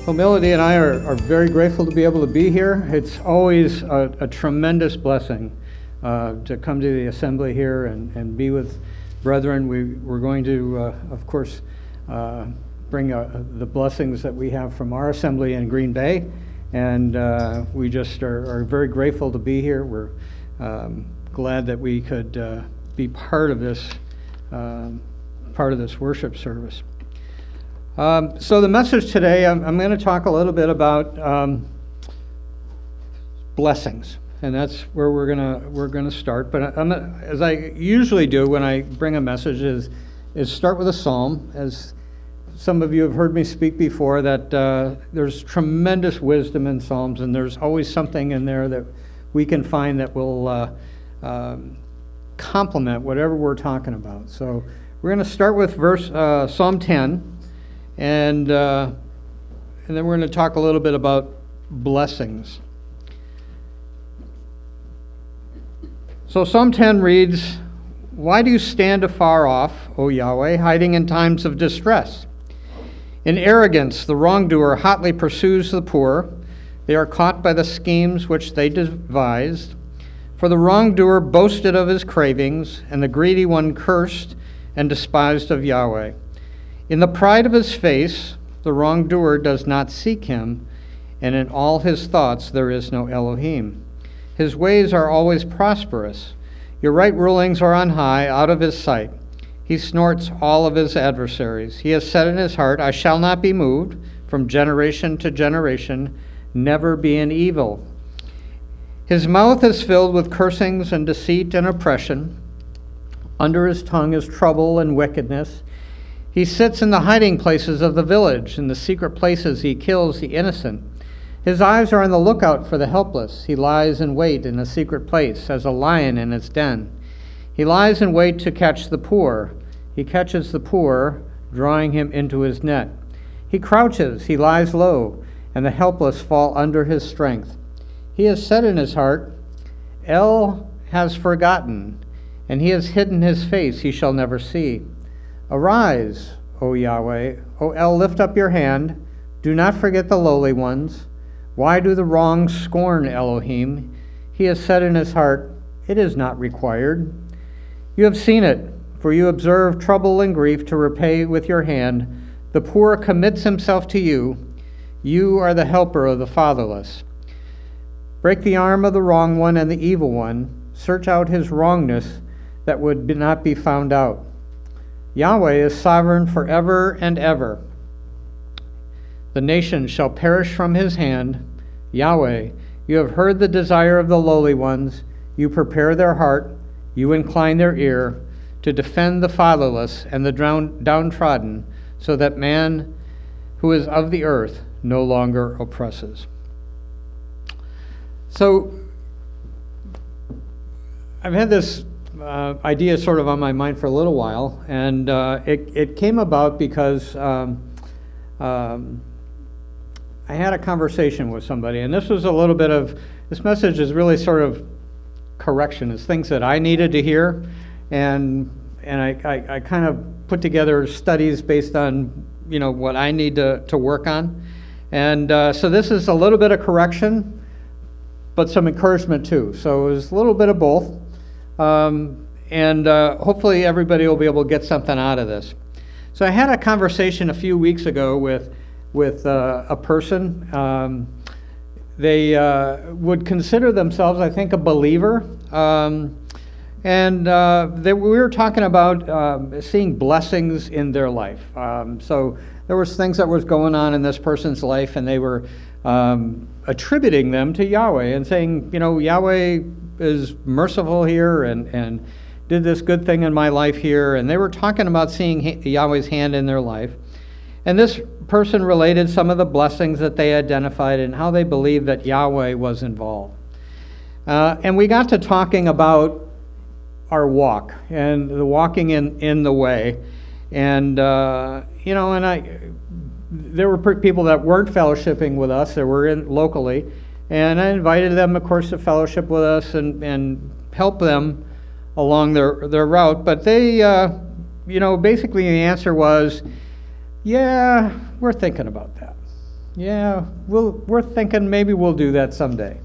Well, Melody and I are very grateful to be able to be here. It's always a tremendous blessing to come to the assembly here and be with brethren. We're going to, of course, bring the blessings that we have from our assembly in Green Bay, and we just are very grateful to be here. We're glad that we could be part of this worship service. So the message today, I'm going to talk a little bit about blessings, and that's where we're going to start. But as I usually do when I bring a message, is start with a psalm. As some of you have heard me speak before, that there's tremendous wisdom in psalms, and there's always something in there that we can find that will complement whatever we're talking about. So we're going to start with Psalm 10. And then we're going to talk a little bit about blessings. So Psalm 10 reads, "Why do you stand afar off, O Yahweh, hiding in times of distress? In arrogance the wrongdoer hotly pursues the poor. They are caught by the schemes which they devised. For the wrongdoer boasted of his cravings, and the greedy one cursed and despised of Yahweh. In the pride of his face, the wrongdoer does not seek him, and in all his thoughts there is no Elohim. His ways are always prosperous. Your right rulings are on high, out of his sight. He snorts all of his adversaries. He has said in his heart, I shall not be moved. From generation to generation, never be an evil. His mouth is filled with cursings and deceit and oppression. Under his tongue is trouble and wickedness. He sits in the hiding places of the village. In the secret places he kills the innocent. His eyes are on the lookout for the helpless. He lies in wait in a secret place, as a lion in its den. He lies in wait to catch the poor. He catches the poor, drawing him into his net. He crouches, he lies low, and the helpless fall under his strength. He has said in his heart, El has forgotten, and he has hidden his face, he shall never see. Arise, O Yahweh, O El, lift up your hand. Do not forget the lowly ones. Why do the wrong scorn Elohim? He has said in his heart, it is not required. You have seen it, for you observe trouble and grief to repay with your hand. The poor commits himself to you. You are the helper of the fatherless. Break the arm of the wrong one and the evil one. Search out his wrongness that would not be found out. Yahweh is sovereign forever and ever. The nations shall perish from his hand. Yahweh, you have heard the desire of the lowly ones. You prepare their heart. You incline their ear to defend the fatherless and the downtrodden, so that man who is of the earth no longer oppresses." So I've had this idea sort of on my mind for a little while, and it came about because I had a conversation with somebody, and this was a little bit of, this message is really sort of correction. It's things that I needed to hear, and I kind of put together studies based on, what I need to work on. And so this is a little bit of correction, but some encouragement too. So it was a little bit of both. And hopefully everybody will be able to get something out of this. So I had a conversation a few weeks ago with a person. They would consider themselves, I think, a believer. And we were talking about seeing blessings in their life. So there was things that was going on in this person's life, and they were attributing them to Yahweh and saying, Yahweh is merciful here and did this good thing in my life here. And they were talking about seeing Yahweh's hand in their life. And this person related some of the blessings that they identified and how they believed that Yahweh was involved. And we got to talking about our walk and the walking in the way. And, there were people that weren't fellowshipping with us, that were in locally. And I invited them, of course, to fellowship with us and help them along their route. But they, basically the answer was, yeah, we're thinking about that. Yeah, we're thinking maybe we'll do that someday.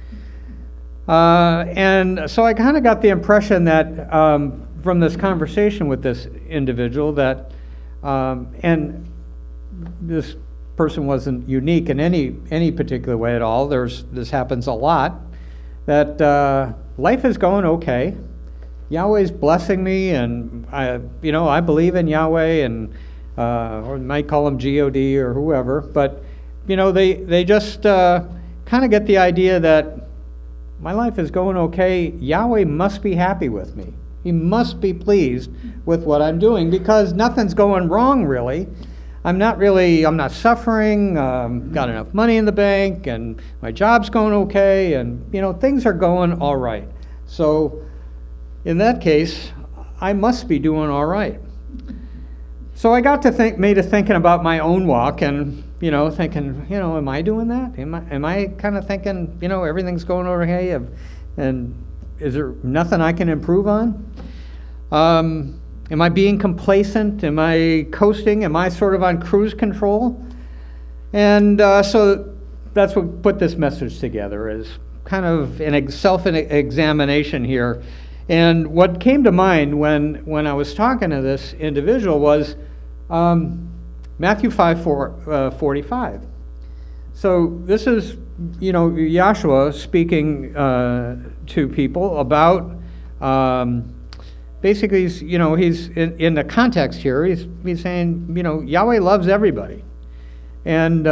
And so I kind of got the impression that from this conversation with this individual that, and this person wasn't unique in any particular way at all. This happens a lot. That life is going okay. Yahweh's blessing me, and I believe in Yahweh, and or might call him God or whoever. But they just kind of get the idea that my life is going okay. Yahweh must be happy with me. He must be pleased with what I'm doing because nothing's going wrong really. I'm not suffering, got enough money in the bank, and my job's going okay, and things are going all right. So in that case, I must be doing all right. So I got to thinking about my own walk, and thinking, am I doing that? Am I kind of thinking, everything's going okay, and is there nothing I can improve on? Am I being complacent? Am I coasting? Am I sort of on cruise control? And so that's what put this message together, is kind of an self-examination here. And what came to mind when I was talking to this individual was Matthew 5:45. So this is, Yahshua speaking to people about. Basically, he's in the context here. He's saying, Yahweh loves everybody, and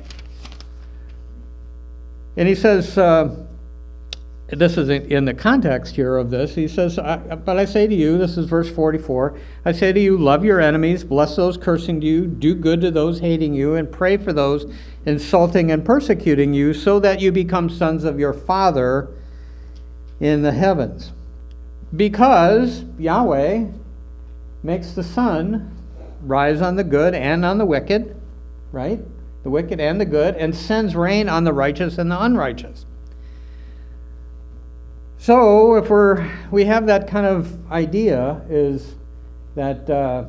he says, this is in the context here of this. He says, but I say to you, this is verse 44. I say to you, love your enemies, bless those cursing you, do good to those hating you, and pray for those insulting and persecuting you, so that you become sons of your Father in the heavens. Because Yahweh makes the sun rise on the good and on the wicked, right? The wicked and the good, and sends rain on the righteous and the unrighteous. So if we have that kind of idea, is that,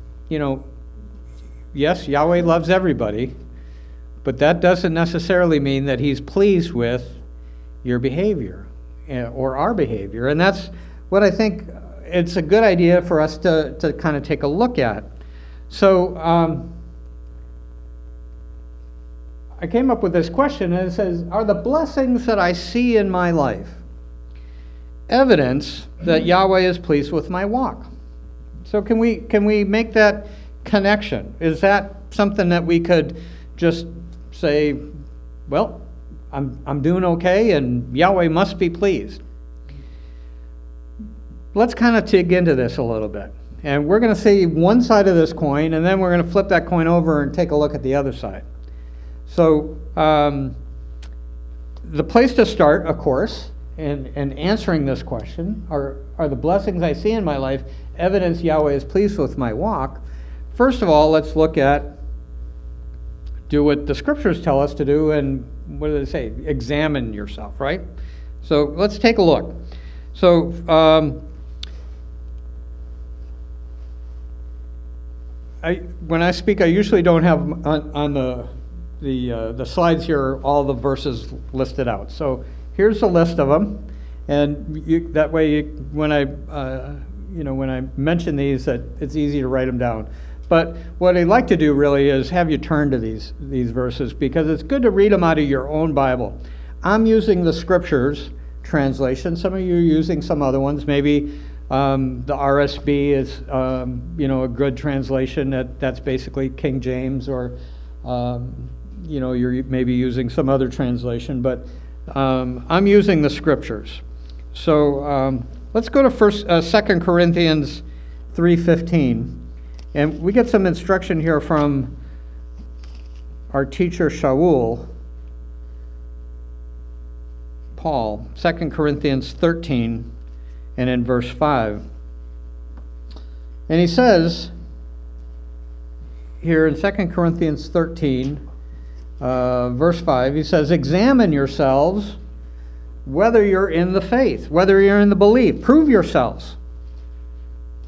yes, Yahweh loves everybody, but that doesn't necessarily mean that he's pleased with your behavior or our behavior. And that's what I think it's a good idea for us to kind of take a look at. So I came up with this question, and it says, are the blessings that I see in my life evidence that Yahweh is pleased with my walk? So can we make that connection? Is that something that we could just say, well, I'm doing okay, and Yahweh must be pleased? Let's kind of dig into this a little bit. And we're going to see one side of this coin, and then we're going to flip that coin over and take a look at the other side. So the place to start, of course, in answering this question, are the blessings I see in my life evidence Yahweh is pleased with my walk? First of all, let's look at, do what the scriptures tell us to do, and what do they say? Examine yourself, right? So let's take a look. So when I speak, I usually don't have on the slides here all the verses listed out. So here's a list of them, and that way, when I mention these, that it's easy to write them down. But what I'd like to do really is have you turn to these verses, because it's good to read them out of your own Bible. I'm using the Scriptures translation. Some of you are using some other ones. Maybe the RSB is a good translation. That's basically King James, or you're maybe using some other translation. But I'm using the Scriptures. So let's go to 2 Corinthians 3:15. And we get some instruction here from our teacher Shaul, Paul, 2 Corinthians 13, and in verse 5. And he says here in 2 Corinthians 13, verse 5, he says, examine yourselves whether you're in the faith, whether you're in the belief. Prove yourselves.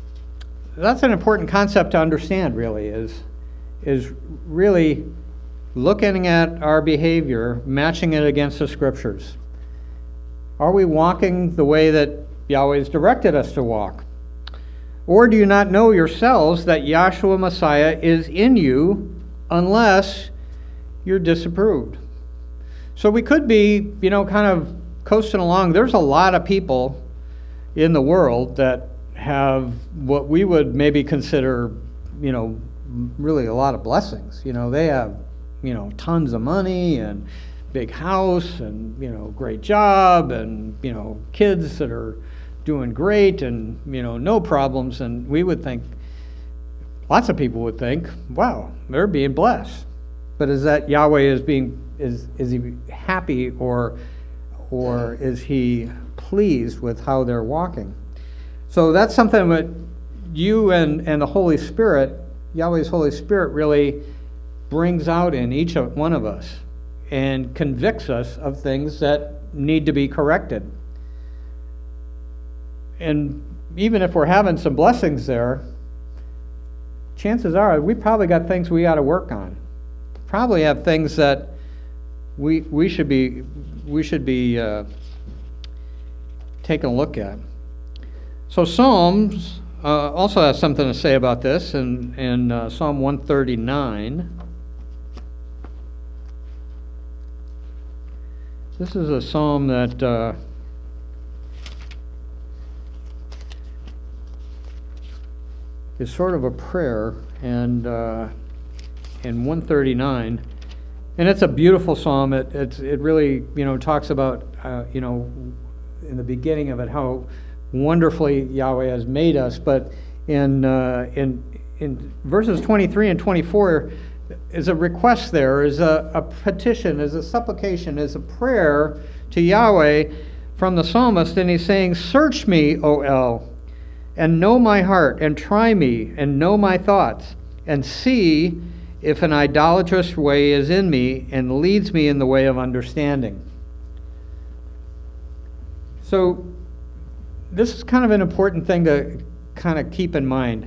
That's an important concept to understand, really, is really looking at our behavior, matching it against the Scriptures. Are we walking the way that Yahweh has directed us to walk? Or do you not know yourselves that Yahshua Messiah is in you unless you're disapproved? So we could be, kind of coasting along. There's a lot of people in the world that have what we would maybe consider, really a lot of blessings. They have, tons of money and big house and, great job and, kids that are doing great and, no problems. And we would think, lots of people would think, wow, they're being blessed. But is that Yahweh is he happy or is he pleased with how they're walking? So that's something that you and the Holy Spirit, Yahweh's Holy Spirit, really brings out in each one of us and convicts us of things that need to be corrected. And even if we're having some blessings there, chances are we probably got things we got to work on. Probably have things that we should be taking a look at. So Psalms also has something to say about this in Psalm 139. This is a psalm that is sort of a prayer, and in 139, and it's a beautiful psalm. It really talks about in the beginning of it how wonderfully Yahweh has made us, but in verses 23 and 24 is a request. There is a petition, is a supplication, is a prayer to Yahweh from the psalmist, and he's saying, "Search me, O El, and know my heart, and try me, and know my thoughts, and see if an idolatrous way is in me, and leads me in the way of understanding." So this is kind of an important thing to kind of keep in mind.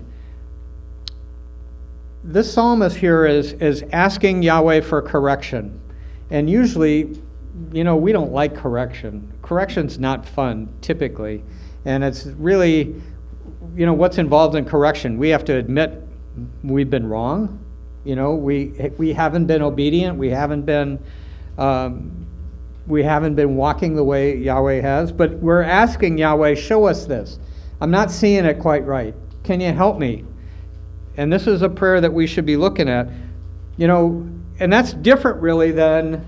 This psalmist here is asking Yahweh for correction. And usually, we don't like correction. Correction's not fun, typically. And it's really, what's involved in correction. We have to admit we've been wrong. We haven't been obedient. We haven't been walking the way Yahweh has. But we're asking Yahweh, show us this. I'm not seeing it quite right. Can you help me? And this is a prayer that we should be looking at. And that's different really than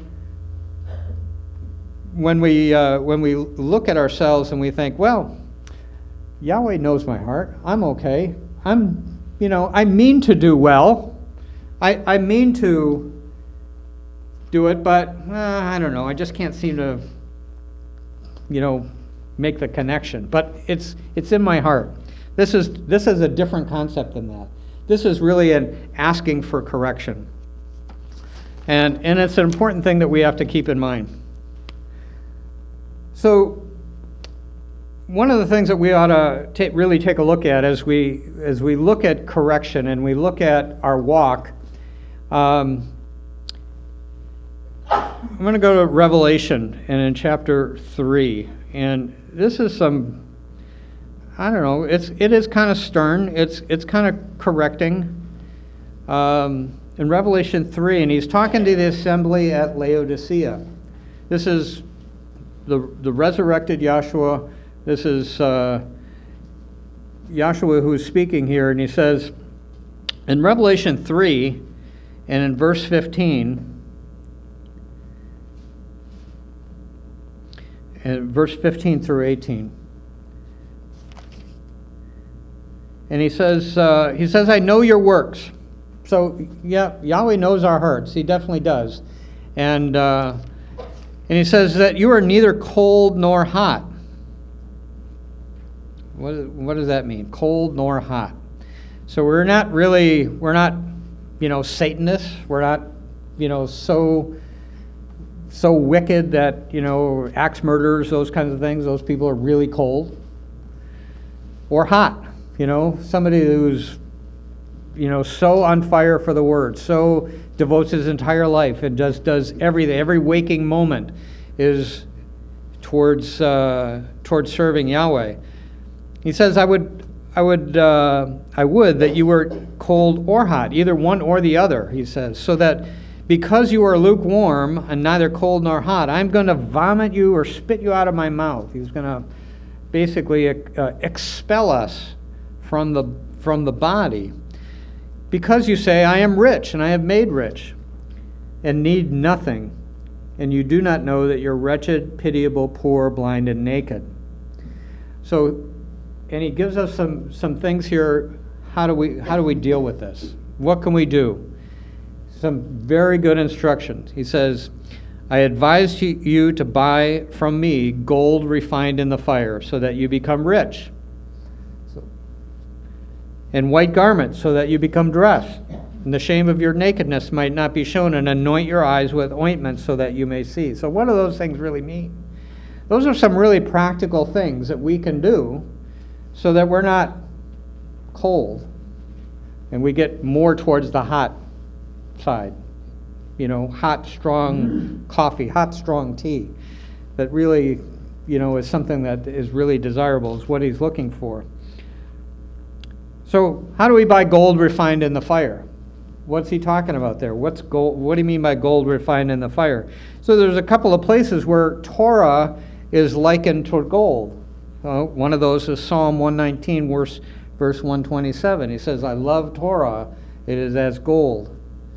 when we look at ourselves and we think, well, Yahweh knows my heart. I'm okay. I mean to do well. I mean to do it, but I don't know. I just can't seem to, make the connection. But it's in my heart. This is a different concept than that. This is really an asking for correction. And it's an important thing that we have to keep in mind. So one of the things that we ought to really take a look at as we look at correction and we look at our walk, I'm going to go to Revelation and in chapter 3. And this is some, I don't know, it is kind of stern. It's kind of correcting. In Revelation 3, and he's talking to the assembly at Laodicea. This is the resurrected Yahshua. This is Yahshua who's speaking here, and he says, in Revelation 3, and in verse 15, and verse 15 through 18, and he says, I know your works. So, yeah, Yahweh knows our hearts. He definitely does. And he says that you are neither cold nor hot. What does that mean? Cold nor hot. So we're not, Satanists. We're not, so wicked that, axe murderers, those kinds of things. Those people are really cold. Or hot. Somebody who's so on fire for the Word, so devotes his entire life and does everything. Every waking moment is towards serving Yahweh. He says, I would that you were cold or hot, either one or the other, he says, so that because you are lukewarm and neither cold nor hot, I'm going to vomit you or spit you out of my mouth. He's going to basically expel us from the body. Because you say, I am rich and I have made rich and need nothing, and you do not know that you're wretched, pitiable, poor, blind, and naked. So, and he gives us some things here. How do we deal with this? What can we do? Some very good instructions. He says, I advise you to buy from me gold refined in the fire, so that you become rich, and white garments, so that you become dressed, and the shame of your nakedness might not be shown, and anoint your eyes with ointment, so that you may see. So what do those things really mean? Those are some really practical things that we can do so that we're not cold and we get more towards the hot side. Hot, strong coffee, hot, strong tea. That really, is something that is really desirable, is what he's looking for. So, how do we buy gold refined in the fire? What's he talking about there? What's gold? What do you mean by gold refined in the fire? So there's a couple of places where Torah is likened to gold. One of those is Psalm 119, verse 127. He says, I love Torah, it is as gold.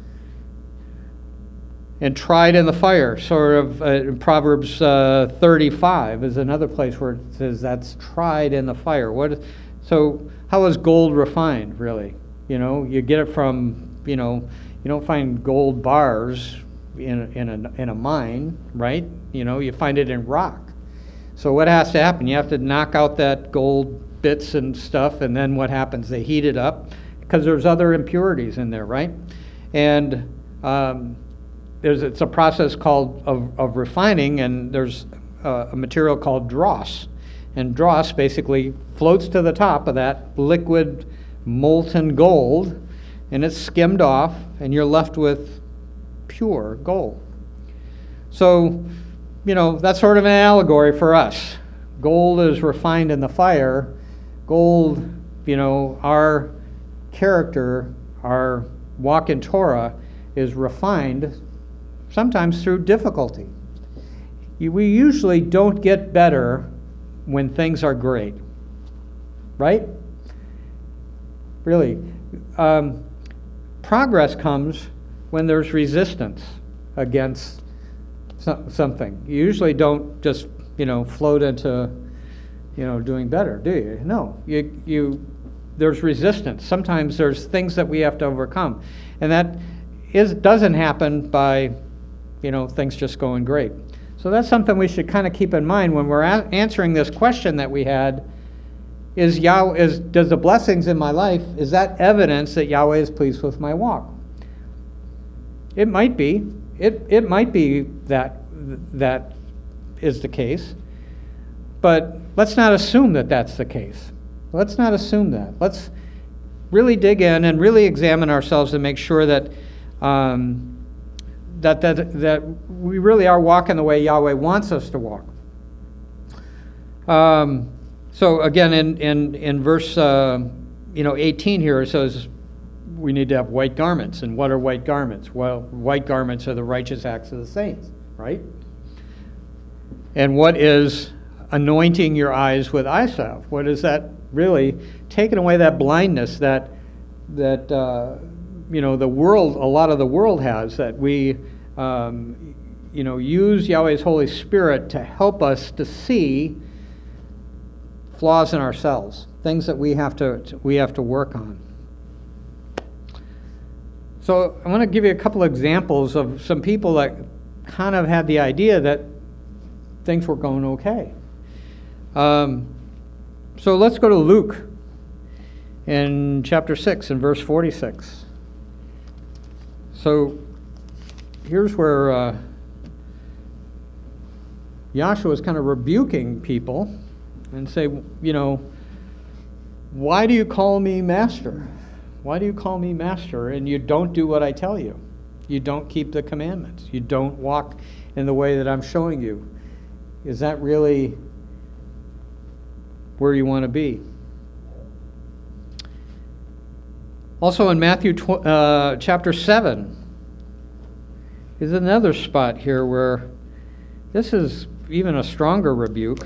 And tried in the fire, sort of in Proverbs 35 is another place where it says that's tried in the fire. So how is gold refined, really? You get it from, you don't find gold bars in a mine, right? You find it in rock. So what has to happen? You have to knock out that gold bits and stuff, and then what happens? They heat it up, because there's other impurities in there, right? And it's a process called of refining, and there's a material called dross. And dross basically floats to the top of that liquid molten gold, and it's skimmed off, and you're left with pure gold. So, that's sort of an allegory for us. Gold is refined in the fire. Gold, our character, our walk in Torah is refined sometimes through difficulty. We usually don't get better when things are great, right? Really. Progress comes when there's resistance against something. You usually don't just, float into, doing better, do you? No. There's resistance. Sometimes there's things that we have to overcome. And that doesn't happen by, things just going great. So that's something we should kind of keep in mind when we're answering this question that we had. Does the blessings in my life, is that evidence that Yahweh is pleased with my walk? It might be. It might be that is the case. But let's not assume that that's the case. Let's not assume that. Let's really dig in and really examine ourselves and make sure that that we really are walking the way Yahweh wants us to walk. So again, in verse 18 here, it says we need to have white garments. And what are white garments? Well, white garments are the righteous acts of the saints, right? And what is anointing your eyes with eye salve? What is that really? Taking away that blindness that the world, a lot of the world has, that we use Yahweh's Holy Spirit to help us to see flaws in ourselves, things that we have to work on. So I want to give you a couple examples of some people that kind of had the idea that things were going okay. So let's go to Luke in chapter 6 and verse 46. So here's where Yahshua is kind of rebuking people and say, why do you call me master? Why do you call me master and you don't do what I tell you? You don't keep the commandments. You don't walk in the way that I'm showing you. Is that really where you want to be? Also in Matthew chapter 7 is another spot here where this is even a stronger rebuke.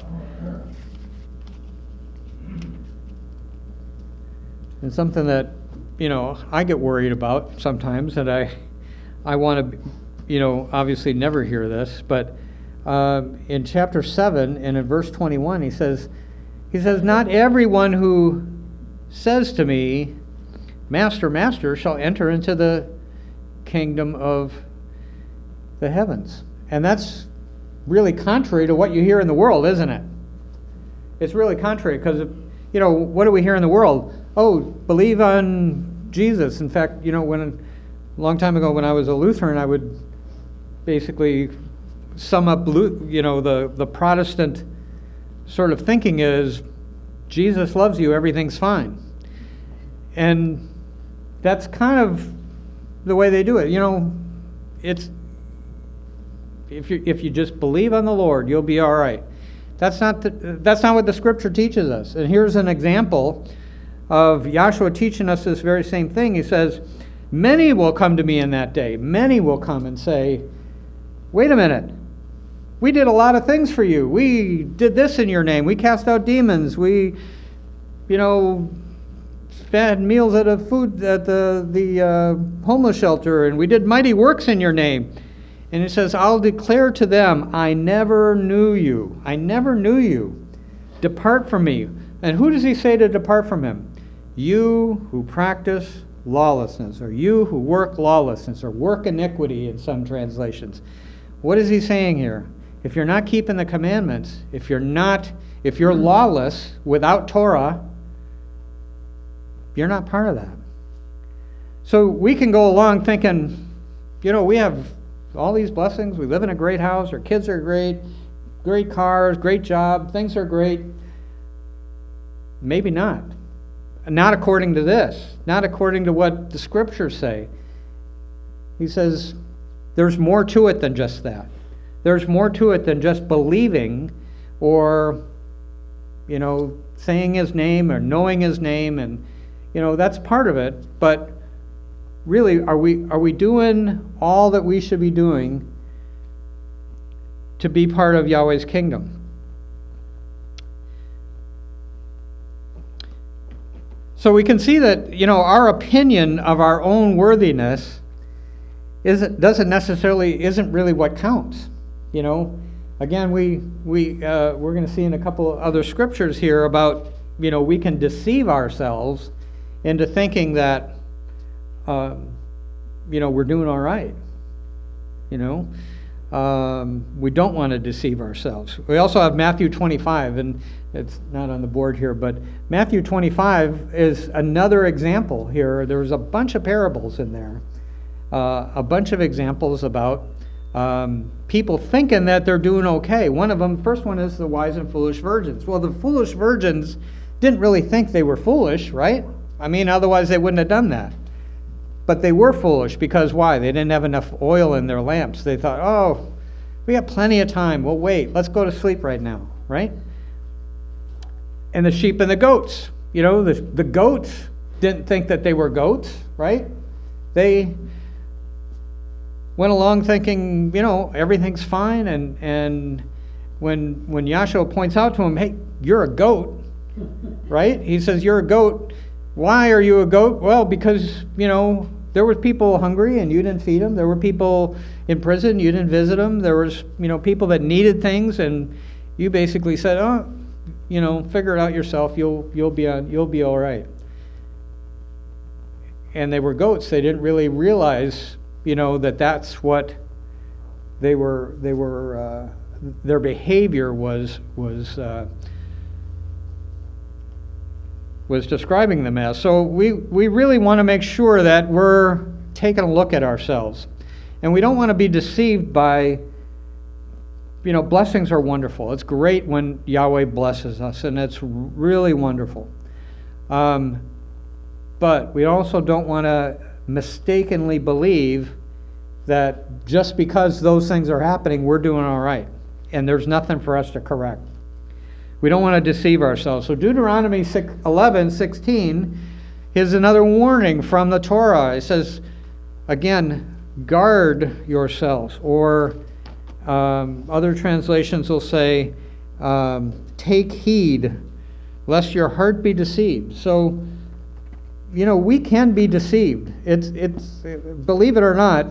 And something that, I get worried about sometimes, and I want to, obviously never hear this, but in chapter 7 and in verse 21, he says, "Not everyone who says to me, 'Master, Master,' shall enter into the kingdom of the heavens." And that's really contrary to what you hear in the world, isn't it? It's really contrary because, what do we hear in the world? Oh, believe on Jesus. In fact, a long time ago when I was a Lutheran, I would basically sum up, the Protestant sort of thinking is, Jesus loves you, everything's fine. And that's kind of the way they do it. It's if you just believe on the Lord, you'll be all right. That's not what the Scripture teaches us. And here's an example of Yahshua teaching us this very same thing. He says, "Many will come to me in that day." Many will come and say, "Wait a minute. We did a lot of things for you. We did this in your name. We cast out demons. We, had meals at the homeless shelter, and we did mighty works in your name." And it says, "I'll declare to them, I never knew you. I never knew you. Depart from me." And who does he say to depart from him? You who practice lawlessness, or you who work lawlessness, or work iniquity in some translations. What is he saying here? If you're not keeping the commandments, if you're lawless without Torah, you're not part of that. So we can go along thinking, we have all these blessings, we live in a great house, our kids are great cars, great job, things are great. Maybe not. Not according to this. Not according to what the Scriptures say. He says there's more to it than just that. There's more to it than just believing or, saying His name or knowing His name, and, that's part of it. But really, are we doing all that we should be doing to be part of Yahweh's kingdom? So we can see that, our opinion of our own worthiness isn't really what counts. Again, we're going to see in a couple of other scriptures here about, we can deceive ourselves into thinking that, we're doing all right. We don't want to deceive ourselves. We also have Matthew 25, and it's not on the board here, but Matthew 25 is another example here. There's a bunch of parables in there, a bunch of examples about people thinking that they're doing okay. First one is the wise and foolish virgins. Well, the foolish virgins didn't really think they were foolish, right? Otherwise they wouldn't have done that. But they were foolish because why? They didn't have enough oil in their lamps. They thought, oh, we got plenty of time. We'll wait. Let's go to sleep right now, right? And the sheep and the goats. The goats didn't think that they were goats, right? They went along thinking, everything's fine. And when Yahshua points out to him, hey, you're a goat, right? He says, you're a goat. Why are you a goat? Well, because, there were people hungry and you didn't feed them. There were people in prison, you didn't visit them. There was, people that needed things, and you basically said, oh, figure it out yourself. You'll be all right. And they were goats. They didn't really realize, that that's what they were. Their behavior was describing them as. So we really want to make sure that we're taking a look at ourselves. And we don't want to be deceived by, blessings are wonderful. It's great when Yahweh blesses us, and it's really wonderful. But we also don't want to mistakenly believe that just because those things are happening, we're doing all right, and there's nothing for us to correct. We don't want to deceive ourselves. So Deuteronomy 11:16 is another warning from the Torah. It says, again, guard yourselves. Or other translations will say, take heed, lest your heart be deceived. So, we can be deceived. It's believe it or not,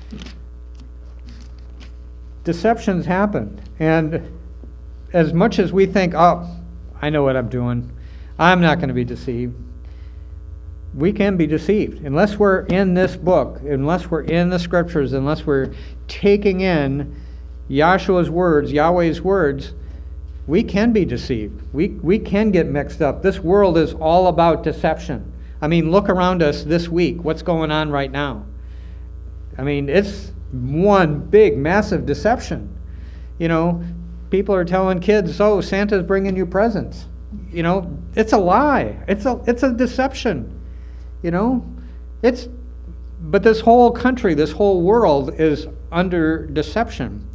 deceptions happen. And as much as we think, oh, I know what I'm doing, I'm not going to be deceived, we can be deceived. Unless we're in this book, unless we're in the scriptures, unless we're taking in Yahshua's words, Yahweh's words, we can be deceived. We can get mixed up. This world is all about deception. I mean, look around us this week. What's going on right now? I mean, it's one big, massive deception. People are telling kids, oh, Santa's bringing you presents. It's a lie. It's a deception. But this whole country, this whole world is under deception.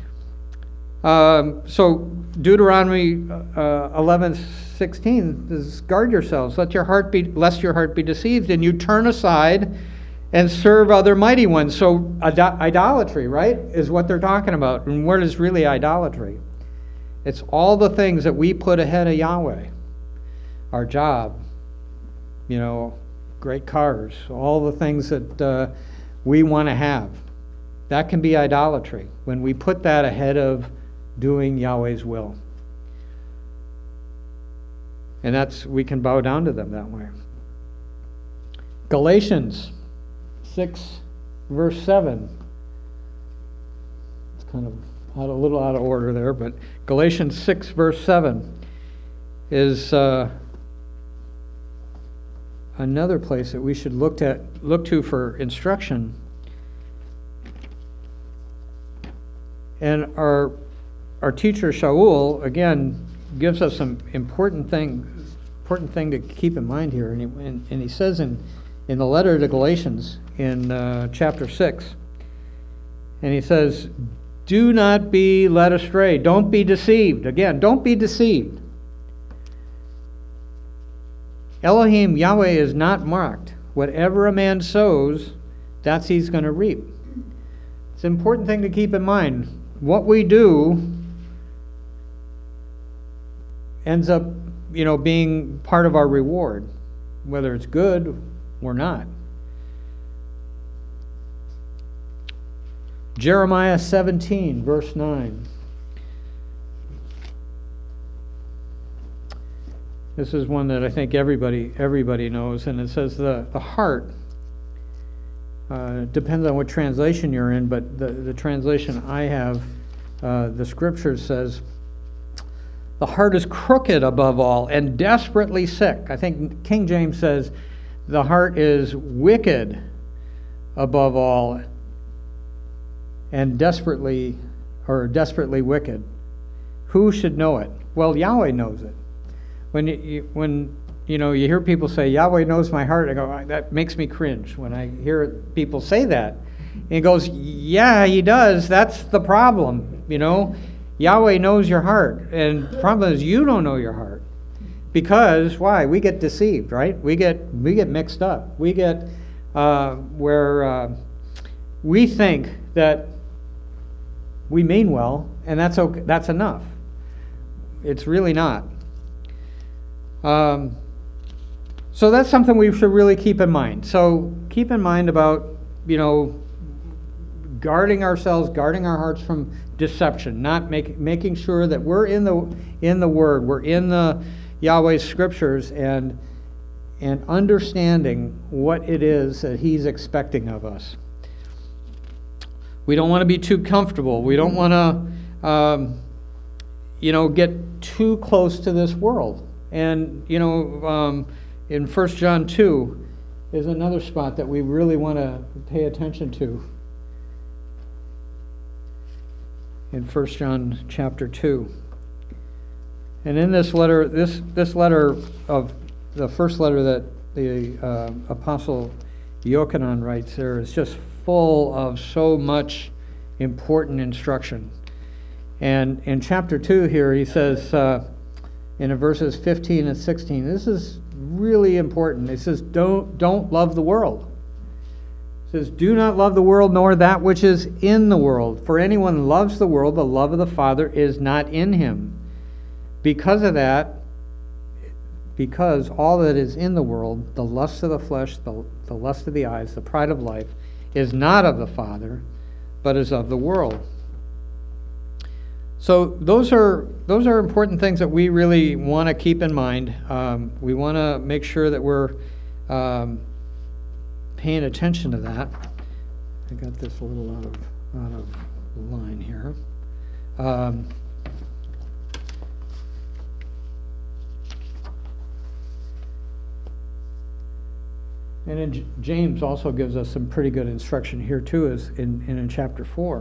So Deuteronomy 11:16 is, guard yourselves, lest your heart be deceived, and you turn aside and serve other mighty ones. So idolatry, right, is what they're talking about. And what is really idolatry? It's all the things that we put ahead of Yahweh. Our job, great cars, all the things that we want to have. That can be idolatry, when we put that ahead of doing Yahweh's will. And we can bow down to them that way. Galatians 6, verse 7. It's kind of a little out of order there, but Galatians 6, verse 7 is another place that we should look to for instruction. And our teacher Shaul again gives us some important thing to keep in mind here, and he says in the letter to Galatians in chapter 6, and he says, do not be led astray, don't be deceived. Again, don't be deceived. Elohim, Yahweh, is not mocked. Whatever a man sows, that's he's going to reap. It's an important thing to keep in mind. What we do ends up, being part of our reward, whether it's good or not. Jeremiah 17, verse 9. This is one that I think everybody knows, and it says the heart, depends on what translation you're in, but the translation I have, the scripture says, the heart is crooked above all and desperately sick. I think King James says the heart is wicked above all and desperately wicked. Who should know it? Well, Yahweh knows it. When you hear people say, Yahweh knows my heart, I go, that makes me cringe when I hear people say that. And he goes, yeah, he does. That's the problem, Yahweh knows your heart. And the problem is you don't know your heart. Because, why? We get deceived, right? We get mixed up. We get where we think that we mean well, and that's okay, that's enough. It's really not. So that's something we should really keep in mind. So keep in mind about, guarding ourselves, guarding our hearts from deception, not making sure that we're in the Word, we're in the Yahweh's scriptures, and understanding what it is that He's expecting of us. We don't want to be too comfortable. We don't want to, get too close to this world. And, in 1 John 2 is another spot that we really want to pay attention to. In 1 John chapter 2. And in this letter, this letter of the first letter the Apostle Yochanan writes there is just full of so much important instruction. And in chapter 2 here, he says, in verses 15 and 16, this is really important. He says, don't love the world. He says, do not love the world, nor that which is in the world. For anyone loves the world, the love of the Father is not in him. Because of that, because all that is in the world, the lust of the flesh, the lust of the eyes, the pride of life, is not of the Father, but is of the world. So those are important things that we really want to keep in mind. We want to make sure that we're paying attention to that. I got this a little out of line here. And then James also gives us some pretty good instruction here too, is in chapter 4.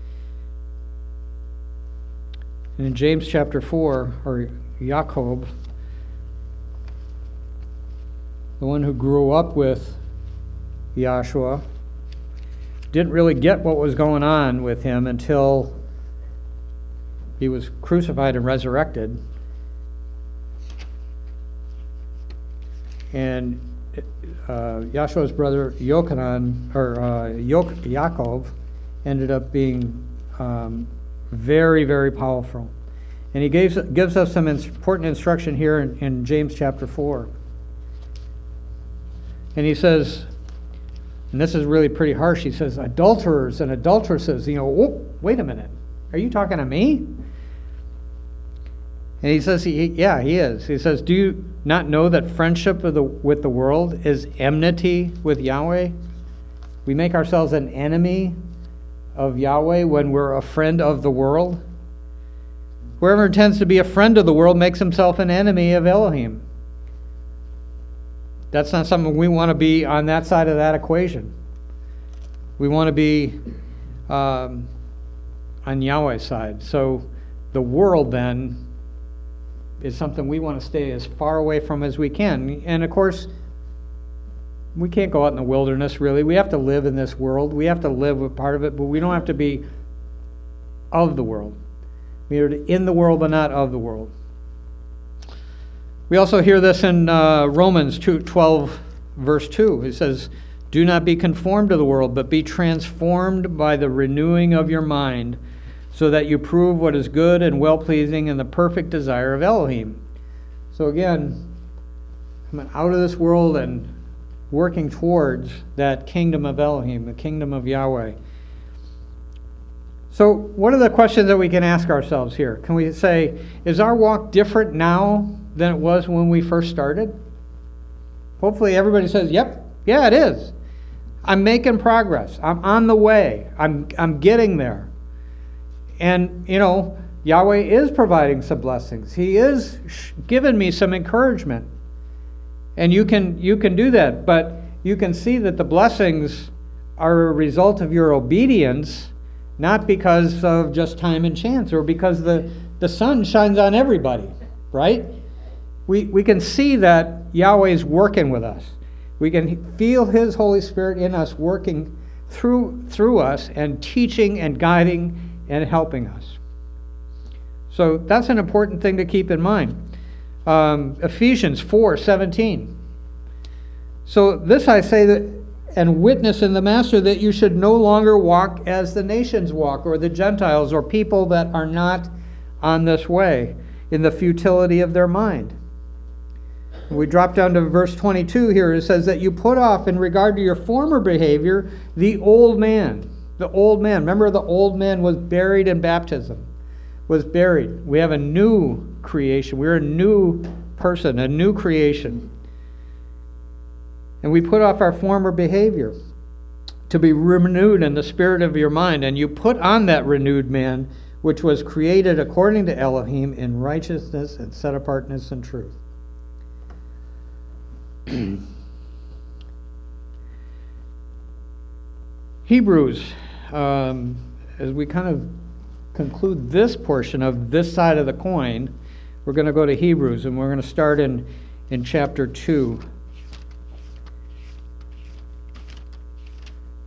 And in James chapter 4, or Jacob, the one who grew up with Yahshua, didn't really get what was going on with him until he was crucified and resurrected. And Yahshua's brother Yochanan, or Yaakov, ended up being very, very powerful. And he gives us some important instruction here in James chapter 4. And he says, and this is really pretty harsh, he says, adulterers and adulteresses, wait a minute, are you talking to me? And he says, he is. He says, do you not know that friendship with the world is enmity with Yahweh? We make ourselves an enemy of Yahweh when we're a friend of the world. Whoever intends to be a friend of the world makes himself an enemy of Elohim. That's not something we want to be on that side of that equation. We want to be on Yahweh's side. So the world then is something we want to stay as far away from as we can. And of course, we can't go out in the wilderness, really. We have to live in this world. We have to live with part of it, but we don't have to be of the world. We are in the world, but not of the world. We also hear this in Romans 12, verse 2. It says, do not be conformed to the world, but be transformed by the renewing of your mind, so that you prove what is good and well-pleasing and the perfect desire of Elohim. So again, coming out of this world and working towards that kingdom of Elohim, the kingdom of Yahweh. So what are the questions that we can ask ourselves here? Can we say, is our walk different now than it was when we first started? Hopefully everybody says, yep, yeah, it is. I'm making progress. I'm on the way. I'm getting there. And, Yahweh is providing some blessings. He is giving me some encouragement. And you can do that, but you can see that the blessings are a result of your obedience, not because of just time and chance, or because the sun shines on everybody, right? We can see that Yahweh's working with us. We can feel His Holy Spirit in us working through us and teaching and guiding and helping us. So that's an important thing to keep in mind. Ephesians 4:17. So this I say that, and witness in the Master, that you should no longer walk as the nations walk, or the Gentiles, or people that are not on this way, in the futility of their mind. We drop down to verse 22 here. It says that you put off, in regard to your former behavior, the old man. The old man. Remember, the old man was buried in baptism. Was buried. We have a new creation. We're a new person, a new creation. And we put off our former behavior to be renewed in the spirit of your mind. And you put on that renewed man, which was created according to Elohim in righteousness and set apartness and truth. Hebrews, as we kind of conclude this portion of this side of the coin, we're going to go to Hebrews, and we're going to start in chapter 2.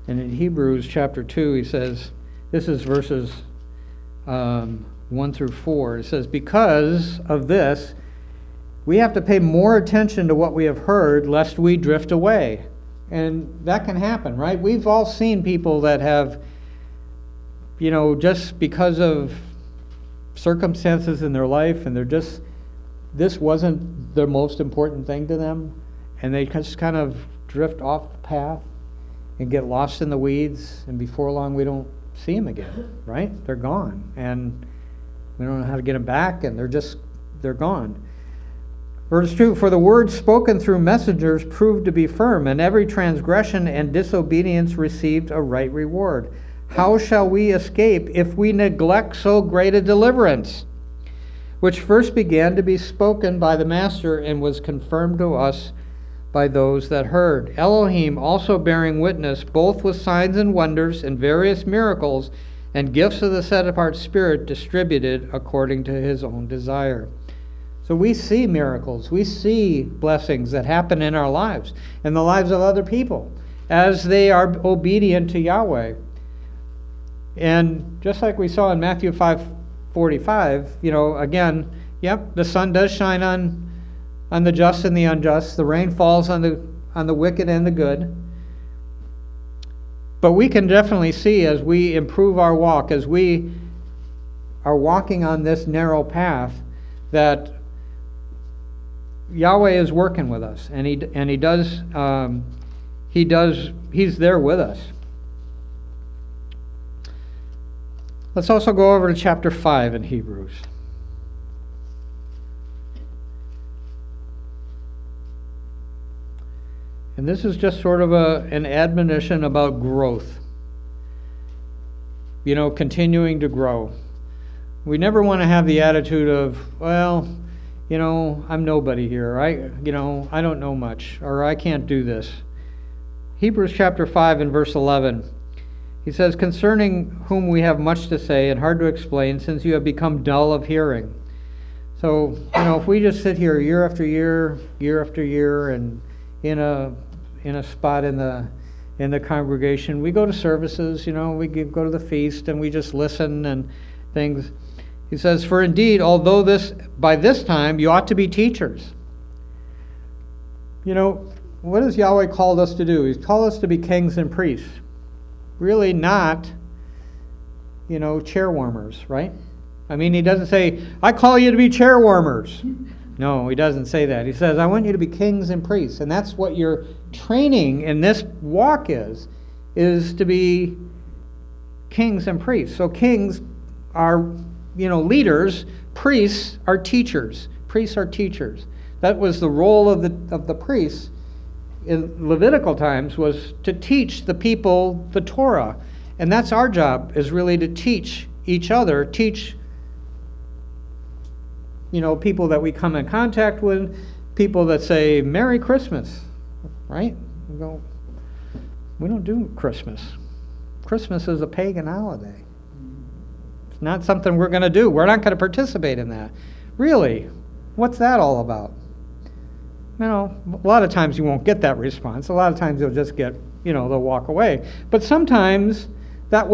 And in Hebrews chapter 2, he says, this is verses 1 through 4. It says, because of this, we have to pay more attention to what we have heard, lest we drift away. And that can happen, right? We've all seen people that have, just because of circumstances in their life, and this wasn't the most important thing to them, and they just kind of drift off the path and get lost in the weeds, and before long we don't see them again, right? They're gone, and we don't know how to get them back, and they're gone. Verse 2, for the words spoken through messengers proved to be firm, and every transgression and disobedience received a right reward. How shall we escape if we neglect so great a deliverance, which first began to be spoken by the Master and was confirmed to us by those that heard? Elohim also bearing witness, both with signs and wonders and various miracles and gifts of the set-apart Spirit distributed according to his own desire. So we see miracles, we see blessings that happen in our lives and the lives of other people as they are obedient to Yahweh. And just like we saw in Matthew 5:45, again, the sun does shine on the just and the unjust. The rain falls on the wicked and the good. But we can definitely see as we improve our walk, as we are walking on this narrow path, that Yahweh is working with us, and He's there with us. Let's also go over to chapter 5 in Hebrews. And this is just sort of an admonition about growth. Continuing to grow. We never want to have the attitude of, I'm nobody here. I don't know much, or I can't do this. Hebrews chapter 5 and verse 11. He says, concerning whom we have much to say and hard to explain, since you have become dull of hearing. So, if we just sit here year after year, and in a spot in the congregation, we go to services, we go to the feast, and we just listen and things. He says, for indeed, although by this time you ought to be teachers. What has Yahweh called us to do? He's called us to be kings and priests. Really not, chair warmers, right? He doesn't say, I call you to be chair warmers. No, he doesn't say that. He says, I want you to be kings and priests. And that's what your training in this walk is to be kings and priests. So kings are, leaders. Priests are teachers. Priests are teachers. That was the role of the priests in Levitical times, was to teach the people the Torah. And that's our job, is really to teach each other, teach people that we come in contact with, people that say, Merry Christmas, right? We don't do Christmas. Christmas is a pagan holiday. It's not something we're going to do. We're not going to participate in that. Really, what's that all about? A lot of times you won't get that response. A lot of times you'll just get, they'll walk away. But sometimes that's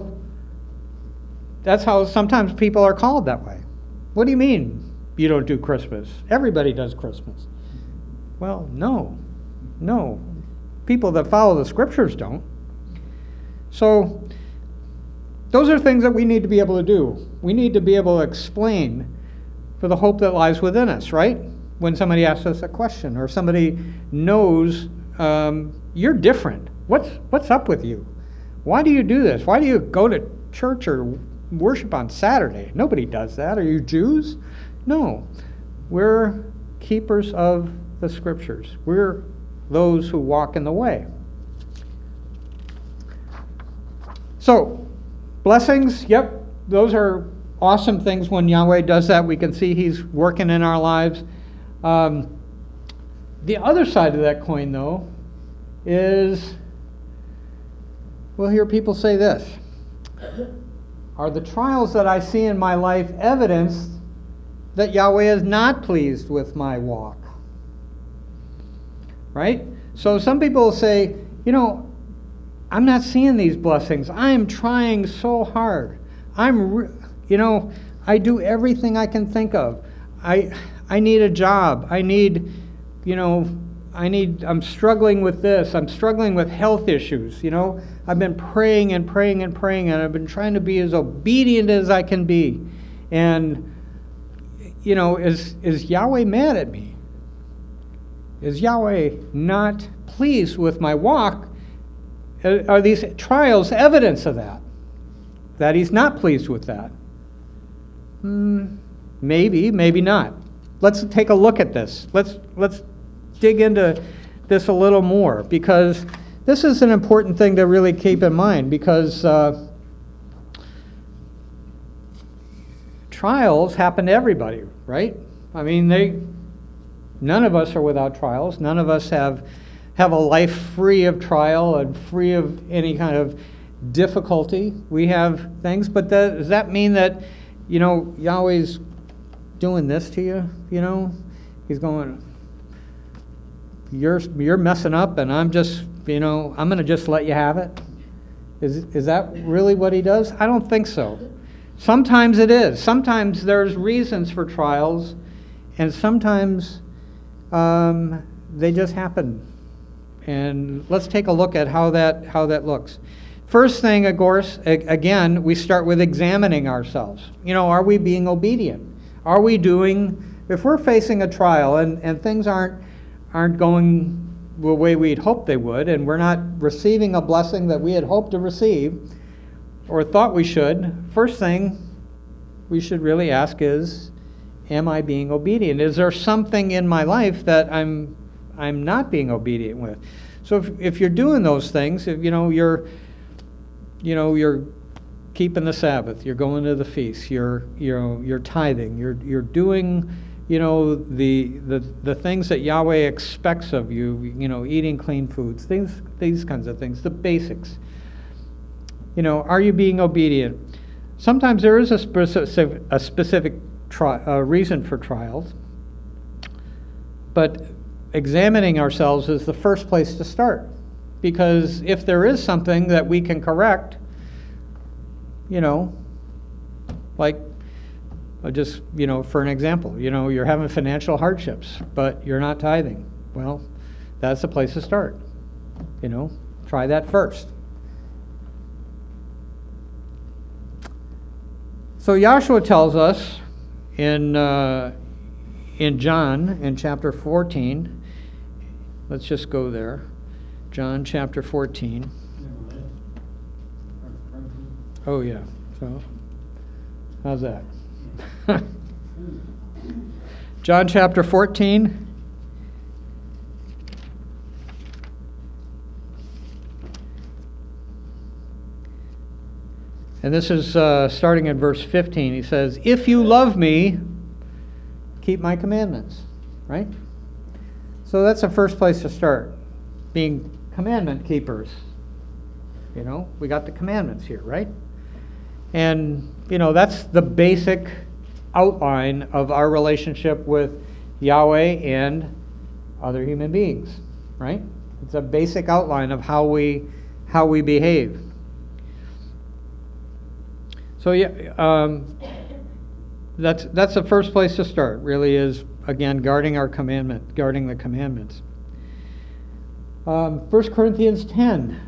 how sometimes people are called that way. What do you mean you don't do Christmas? Everybody does Christmas. Well, no. People that follow the scriptures don't. So those are things that we need to be able to do. We need to be able to explain for the hope that lies within us, right? When somebody asks us a question, or somebody knows you're different. What's up with you? Why do you do this? Why do you go to church or worship on Saturday? Nobody does that. Are you Jews? No. We're keepers of the scriptures. We're those who walk in the way. So, blessings, those are awesome things when Yahweh does that. We can see He's working in our lives. The other side of that coin, though, is we'll hear people say this. Are the trials that I see in my life evidence that Yahweh is not pleased with my walk? Right? So some people say, I'm not seeing these blessings. I'm trying so hard. I do everything I can think of. I need a job. I'm struggling with this. I'm struggling with health issues. I've been praying and praying and praying, and I've been trying to be as obedient as I can be. And, is Yahweh mad at me? Is Yahweh not pleased with my walk? Are these trials evidence of that? That he's not pleased with that? Maybe, maybe not. Let's take a look at this. Let's dig into this a little more, because this is an important thing to really keep in mind, because trials happen to everybody, right? I mean, none of us are without trials. None of us have a life free of trial and free of any kind of difficulty. We have things, but does that mean that, Yahweh's doing this to you? He's going, you're messing up, and I'm just, I'm going to just let you have it? Is that really what he does? I don't think so. Sometimes it is. Sometimes there's reasons for trials, and sometimes they just happen. And let's take a look at how that looks. First thing, of course, again, we start with examining ourselves. Are we being obedient? Are we doing, if we're facing a trial and things aren't going the way we'd hoped they would, and we're not receiving a blessing that we had hoped to receive or thought we should, first thing we should really ask is, am I being obedient? Is there something in my life that I'm not being obedient with? So if you're doing those things, if you're keeping the Sabbath, you're going to the feast, you're tithing, you're doing the things that Yahweh expects of you, eating clean foods, these kinds of things, the basics. Are you being obedient? Sometimes there is a specific reason for trials, but examining ourselves is the first place to start. Because if there is something that we can correct, like just, for an example, you're having financial hardships, but you're not tithing. Well, that's the place to start. Try that first. So Yahshua tells us in John, in chapter 14, let's just go there. John chapter 14. Oh, yeah. So, how's that? John chapter 14. And this is starting in verse 15. He says, "If you love me, keep my commandments." Right? So that's the first place to start, being commandment keepers. We got the commandments here, right? And, that's the basic outline of our relationship with Yahweh and other human beings, right? It's a basic outline of how we behave. So that's the first place to start, really, is, again, guarding the commandments. 1 Corinthians 10.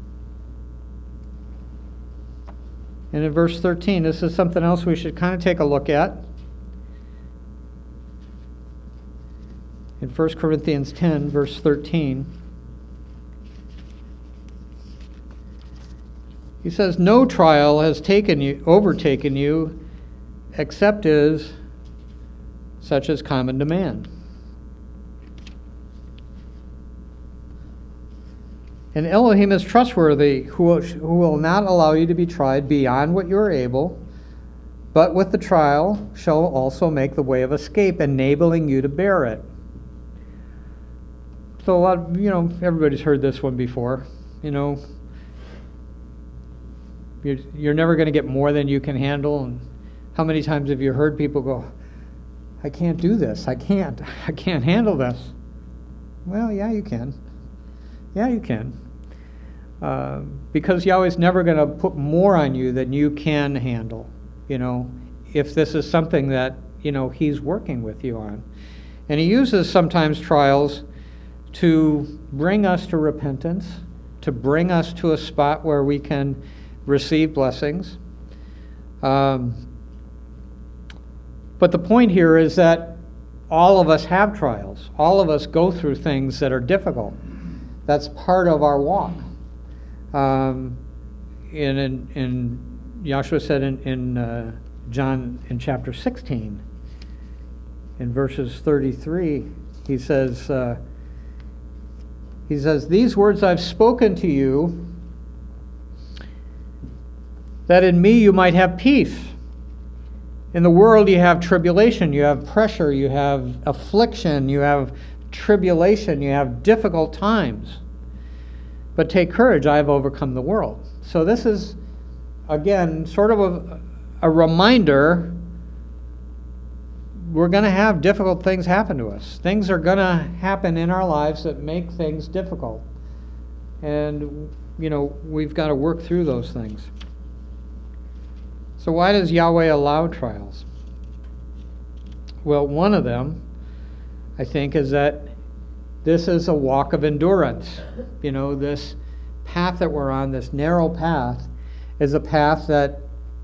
And in verse 13, this is something else we should kind of take a look at. In 1 Corinthians 10, verse 13, he says, "No trial has overtaken you, except is such as common to man. And Elohim is trustworthy, who will not allow you to be tried beyond what you are able, but with the trial shall also make the way of escape, enabling you to bear it." So a lot of, everybody's heard this one before. You're never going to get more than you can handle. And how many times have you heard people go, "I can't do this. I can't handle this." Well, yeah, you can. Yeah, you can. Because Yahweh's never going to put more on you than you can handle, if this is something that, He's working with you on. And He uses sometimes trials to bring us to repentance, to bring us to a spot where we can receive blessings. But the point here is that all of us have trials. All of us go through things that are difficult. That's part of our walk. And Yahshua said in John in chapter 16, in verses 33, he says, "These words I've spoken to you, that in me you might have peace. In the world you have tribulation, you have pressure, you have affliction, you have tribulation, you have difficult times. But take courage, I have overcome the world." So this is, again, sort of a reminder we're going to have difficult things happen to us. Things are going to happen in our lives that make things difficult. And, we've got to work through those things. So why does Yahweh allow trials? Well, one of them, I think, is that this is a walk of endurance. This path that we're on, this narrow path, is a path that,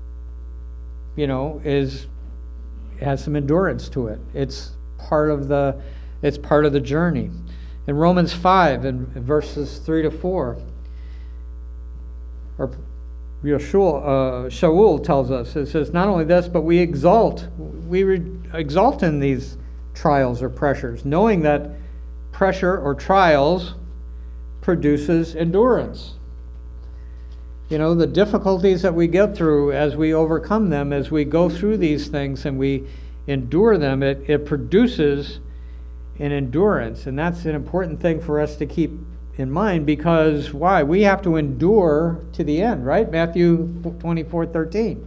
has some endurance to it. It's part of the journey. In Romans 5, in verses 3 to 4, or Shaul tells us, it says, "Not only this, but we exult in these trials or pressures, knowing that pressure or trials produces endurance." The difficulties that we get through, as we overcome them, as we go through these things and we endure them, it produces an endurance. And that's an important thing for us to keep in mind, because why? We have to endure to the end, right? Matthew 24:13.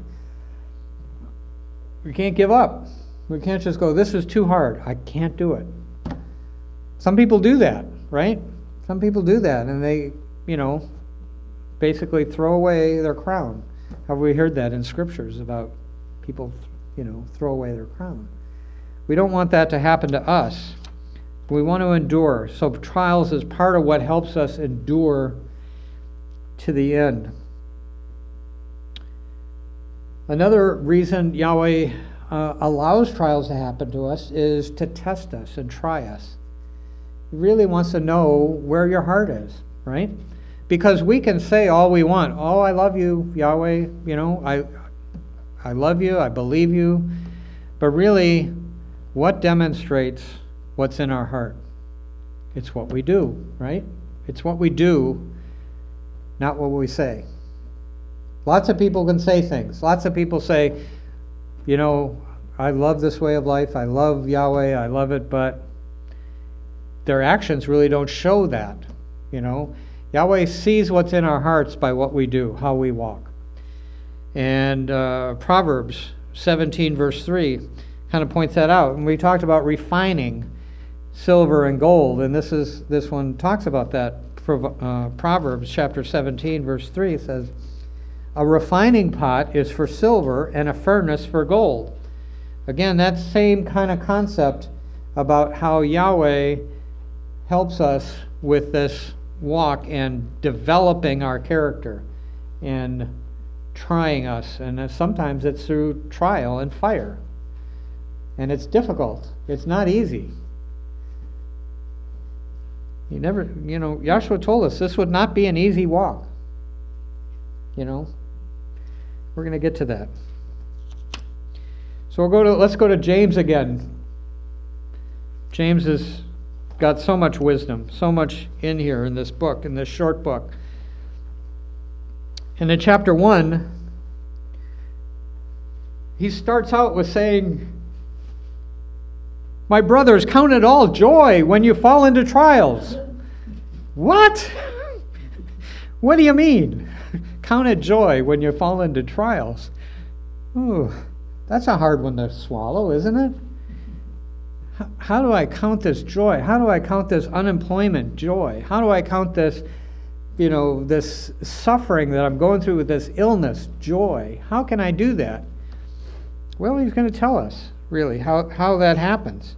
We can't give up. We can't just go, this is too hard, I can't do it. Some people do that, right? Some people do that, and they, basically throw away their crown. Have we heard that in scriptures about people, throw away their crown? We don't want that to happen to us. We want to endure. So trials is part of what helps us endure to the end. Another reason Yahweh allows trials to happen to us is to test us and try us. He really wants to know where your heart is, right? Because we can say all we want. Oh, I love you, Yahweh. I love you, I believe you. But really, what demonstrates what's in our heart? It's what we do, right? It's what we do, not what we say. Lots of people can say things. Lots of people say, I love this way of life, I love Yahweh, I love it, but their actions really don't show that, Yahweh sees what's in our hearts by what we do, how we walk. And Proverbs 17, verse 3, kind of points that out. And we talked about refining silver and gold, and this one talks about that. Proverbs chapter 17, verse 3 says, "A refining pot is for silver and a furnace for gold." Again, that same kind of concept about how Yahweh helps us with this walk and developing our character and trying us. And sometimes it's through trial and fire. And it's difficult. It's not easy. Yahshua told us this would not be an easy walk. We're going to get to that. So let's go to James again. James has got so much wisdom, so much in here in this book, in this short book. And in chapter 1, he starts out with saying, "My brothers, count it all joy when you fall into trials." What? What do you mean? Count it joy when you fall into trials. Ooh, that's a hard one to swallow, isn't it? How do I count this joy? How do I count this unemployment joy? How do I count this this suffering that I'm going through with this illness, joy. How can I do that? Well, he's going to tell us, really, how that happens.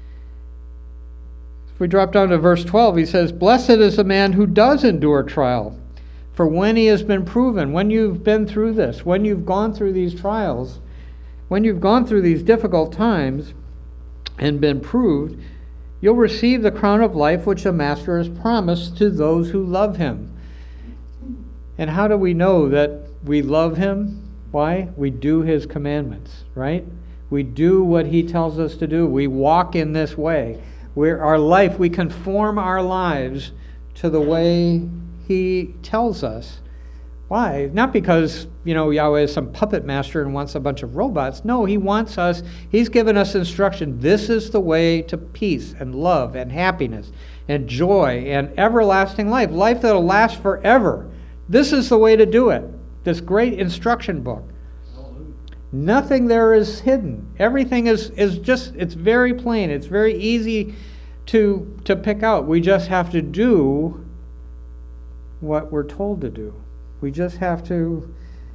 If we drop down to verse 12, he says, "Blessed is the man who does endure trial, for when he has been proven," when you've been through this, when you've gone through these trials, when you've gone through these difficult times and been proved, you'll receive the crown of life which the Master has promised to those who love him. And how do we know that we love him? Why? We do his commandments, right? We do what he tells us to do. We walk in this way. We conform our lives to the way he tells us. Why? Not because, Yahweh is some puppet master and wants a bunch of robots. No, he wants us. He's given us instruction. This is the way to peace and love and happiness and joy and everlasting life. Life that will last forever. This is the way to do it. This great instruction book. Nothing there is hidden. Everything is just, it's very plain. It's very easy to pick out. We just have to do what we're told to do. We just have to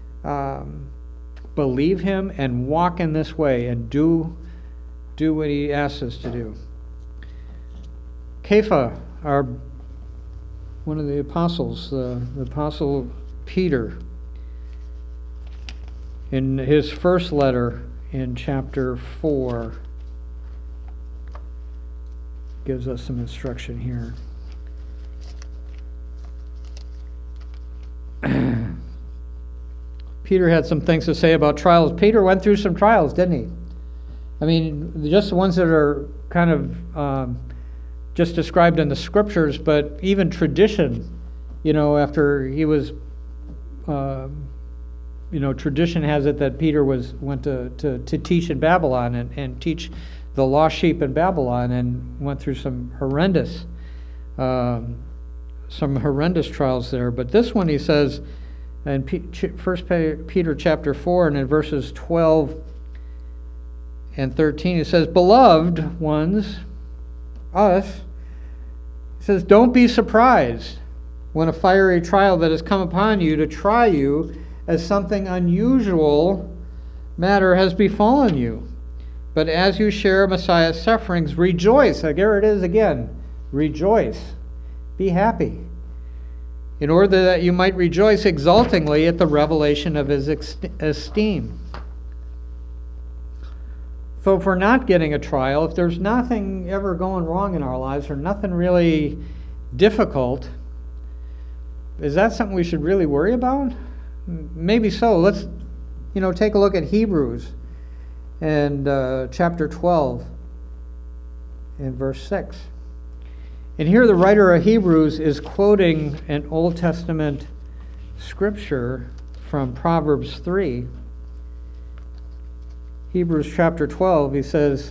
believe him and walk in this way and do what he asks us to do. Kepha, one of the apostles, the apostle Peter, in his first letter in chapter 4, gives us some instruction here. Peter had some things to say about trials. Peter went through some trials, didn't he? I mean, just the ones that are kind of just described in the scriptures, but even tradition, after he was, tradition has it that Peter went to teach in Babylon and teach the lost sheep in Babylon, and went through some horrendous trials there. But this one, he says, in 1 Peter chapter 4 and in verses 12 and 13, he says, "Beloved ones," us, he says, "don't be surprised when a fiery trial that has come upon you to try you as something unusual matter has befallen you. But as you share Messiah's sufferings, rejoice." There it is again. Rejoice. Be happy. "In order that you might rejoice exultingly at the revelation of his esteem." So if we're not getting a trial, if there's nothing ever going wrong in our lives or nothing really difficult, is that something we should really worry about? Maybe so. Let's, take a look at Hebrews and chapter 12 and verse 6. And here the writer of Hebrews is quoting an Old Testament scripture from Proverbs 3. Hebrews chapter 12, he says,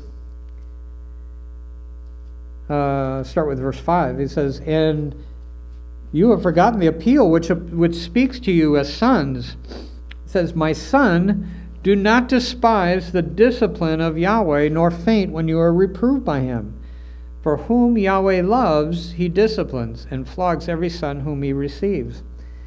start with verse 5. He says, "And you have forgotten the appeal which speaks to you as sons." It says, "My son, do not despise the discipline of Yahweh, nor faint when you are reproved by him. For whom Yahweh loves, he disciplines, and flogs every son whom he receives."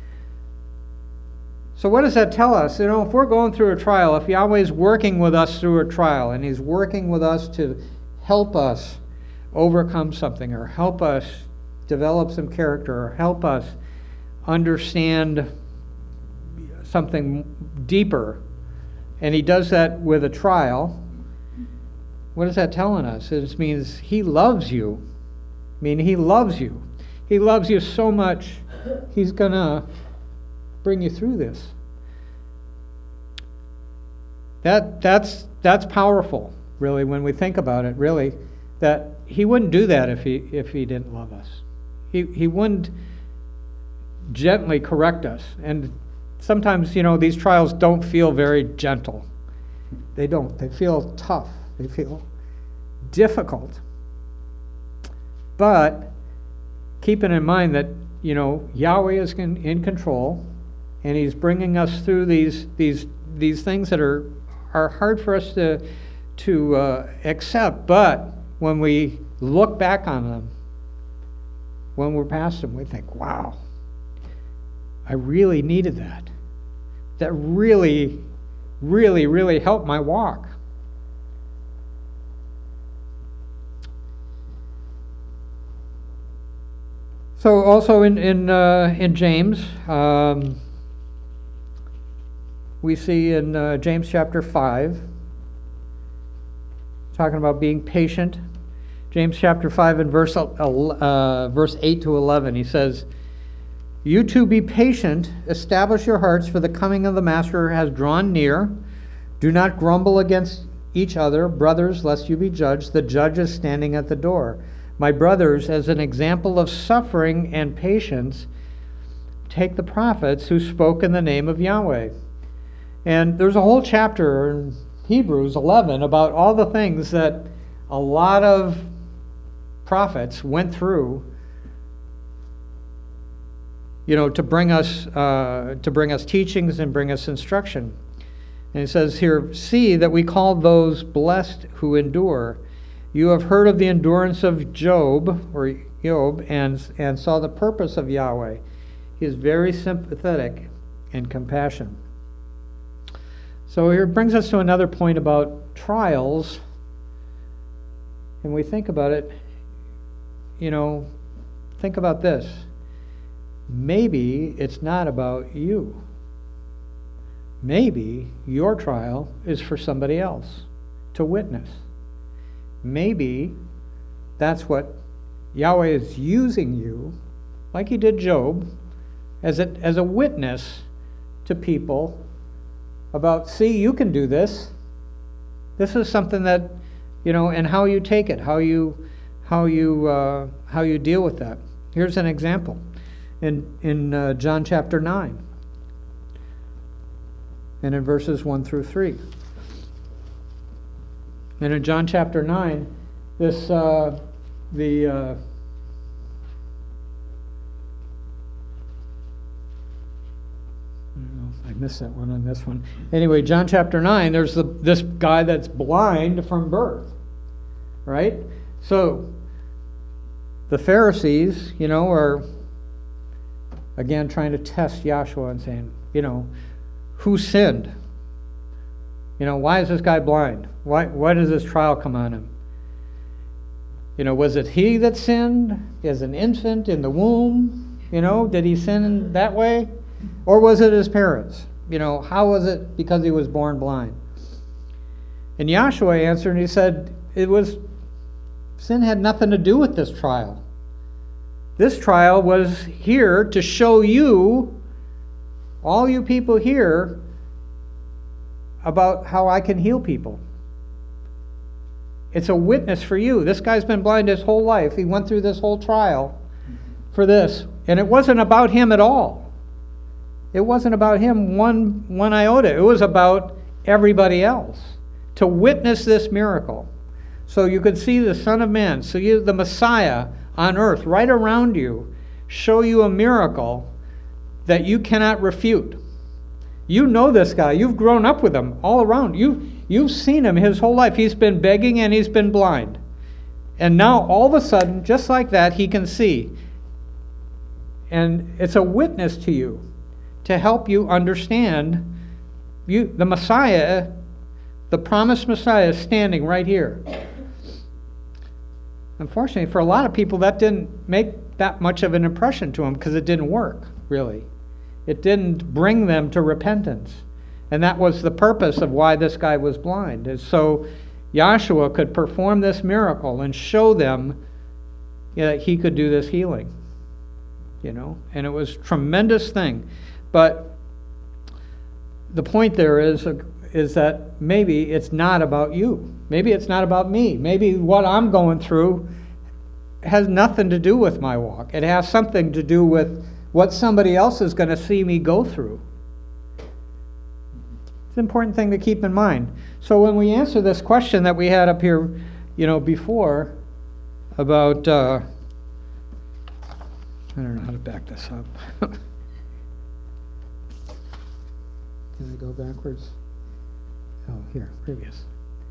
So what does that tell us? If we're going through a trial, if Yahweh's working with us through a trial, and he's working with us to help us overcome something, or help us develop some character, or help us understand something deeper, and he does that with a trial, what is that telling us? It means he loves you. He loves you. He loves you so much, he's going to bring you through this. That's powerful, really, when we think about it, really, that he wouldn't do that if he didn't love us. He wouldn't gently correct us. And sometimes, these trials don't feel very gentle. They don't. They feel tough. They feel difficult. But keeping in mind that, Yahweh is in control, and he's bringing us through these things that are hard for us to accept. But when we look back on them, when we're past them, we think, wow, I really needed that. That really, really, really helped my walk. So also in James, we see in James chapter 5, talking about being patient. James chapter 5 and verse 8 to 11, he says, "You too be patient, establish your hearts, for the coming of the Master has drawn near. Do not grumble against each other, brothers, lest you be judged. The judge is standing at the door. My brothers, as an example of suffering and patience, take the prophets who spoke in the name of Yahweh." And there's a whole chapter in Hebrews 11 about all the things that a lot of prophets went through, to bring us teachings and bring us instruction. And it says here, "See that we call those blessed who endure. You have heard of the endurance of Job, and saw the purpose of Yahweh. He is very sympathetic and compassionate." So here it brings us to another point about trials. And we think about it, think about this. Maybe it's not about you. Maybe your trial is for somebody else to witness. Maybe that's what Yahweh is using you, like He did Job, as a witness to people about, see, you can do this. This is something that, and how you take it, how you deal with that. Here's an example in John chapter 9, and in verses 1 through 3. And in John chapter 9, I missed that one on this one. Anyway, John chapter 9, there's this guy that's blind from birth, right? So the Pharisees, are again trying to test Yahshua and saying, who sinned? Why is this guy blind? Why does this trial come on him? Was it he that sinned as an infant in the womb? Did he sin that way? Or was it his parents? How was it because he was born blind? And Yahshua answered and he said, sin had nothing to do with this trial. This trial was here to show you, all you people here, about how I can heal people. It's a witness for you. This guy's been blind his whole life. He went through this whole trial for this. And it wasn't about him at all. It wasn't about him one iota. It was about everybody else. To witness this miracle. So you could see the Son of Man, the Messiah on earth, right around you, show you a miracle that you cannot refute. You know this guy. You've grown up with him all around. You've seen him his whole life. He's been begging and he's been blind. And now all of a sudden, just like that, he can see. And it's a witness to you to help you understand the Messiah, the promised Messiah, is standing right here. Unfortunately, for a lot of people, that didn't make that much of an impression to them because it didn't work, really. It didn't bring them to repentance. And that was the purpose of why this guy was blind, is so Yahshua could perform this miracle and show them that he could do this healing. And it was a tremendous thing. But the point there is that maybe it's not about you. Maybe it's not about me. Maybe what I'm going through has nothing to do with my walk. It has something to do with what somebody else is going to see me go through. It's an important thing to keep in mind. So when we answer this question that we had up here, before, about, I don't know how to back this up. Can I go backwards? Oh, here, previous.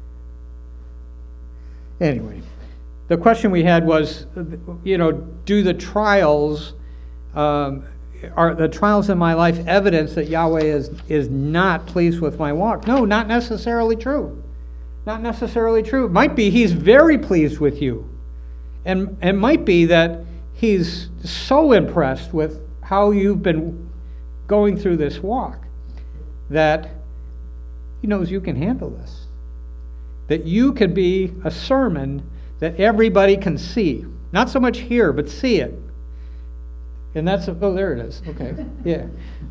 Anyway, the question we had was, do the trials, are the trials in my life evidence that Yahweh is not pleased with my walk? No, not necessarily true. Not necessarily true. It might be he's very pleased with you. And it might be that he's so impressed with how you've been going through this walk that he knows you can handle this. That you can be a sermon that everybody can see. Not so much hear, but see it. And that's, oh, there it is. Okay, yeah.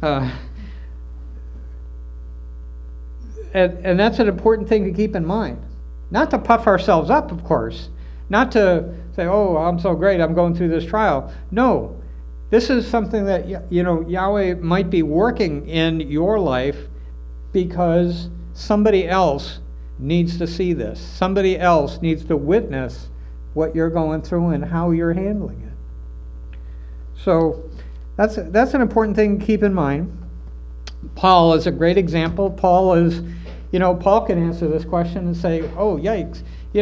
And that's an important thing to keep in mind. Not to puff ourselves up, of course. Not to say, oh, I'm so great, I'm going through this trial. No, this is something that, Yahweh might be working in your life because somebody else needs to see this. Somebody else needs to witness what you're going through and how you're handling it. So that's an important thing to keep in mind. Paul is a great example. Paul can answer this question and say, oh, yikes,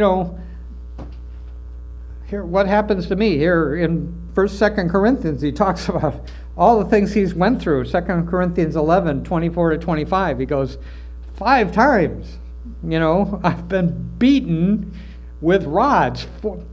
here, what happens to me? Here in 1st, 2nd Corinthians, he talks about all the things he's went through. 2 Corinthians 11, 24 to 25, he goes, 5 times, I've been beaten with rods,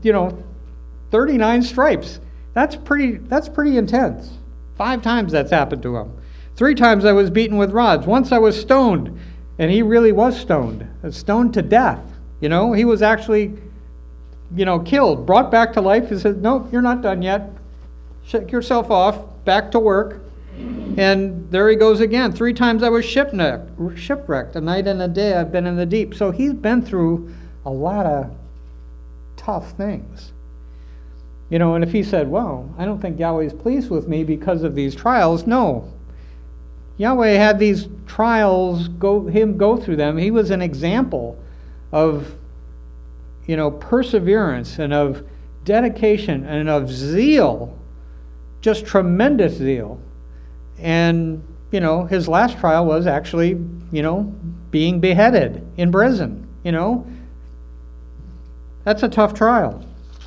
39 stripes. That's pretty intense. 5 times that's happened to him. 3 times I was beaten with rods. Once I was stoned, and he really was stoned to death. He was actually, killed, brought back to life. He said, "No, you're not done yet. Shake yourself off, back to work." And there he goes again. 3 times I was shipwrecked. A night and a day I've been in the deep. So he's been through a lot of tough things. And if he said, well, I don't think Yahweh's pleased with me because of these trials, no. Yahweh had these trials go through them. He was an example of, perseverance and of dedication and of zeal, just tremendous zeal. And, his last trial was actually, being beheaded in prison, That's a tough trial.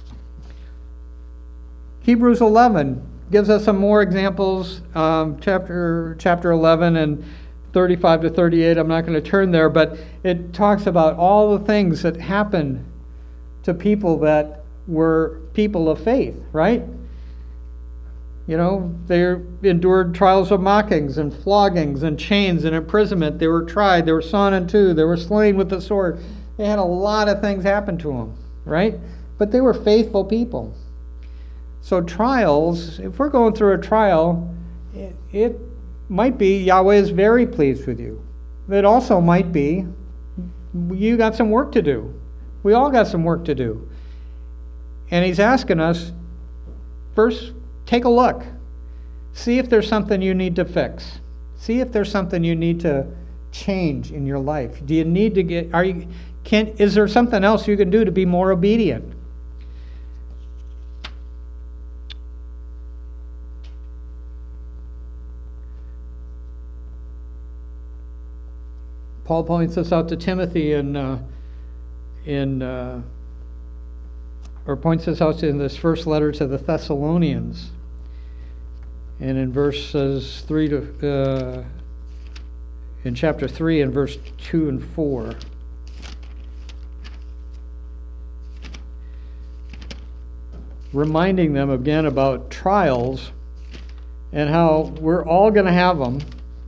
Hebrews 11 gives us some more examples, chapter 11 and 35 to 38. I'm not going to turn there, but it talks about all the things that happened to people that were people of faith, right? They endured trials of mockings and floggings and chains and imprisonment. They were tried. They were sawn in two. They were slain with the sword. They had a lot of things happen to them, right? But they were faithful people. So trials, if we're going through a trial, it might be Yahweh is very pleased with you. It also might be you got some work to do. We all got some work to do. And he's asking us, first, take a look. See if there's something you need to fix. See if there's something you need to change in your life. Do you need to is there something else you can do to be more obedient? Paul points this out to Timothy points this out in this first letter to the Thessalonians, and in verses 3 to in chapter 3 and verse 2 and 4. Reminding them again about trials and how we're all going to have them.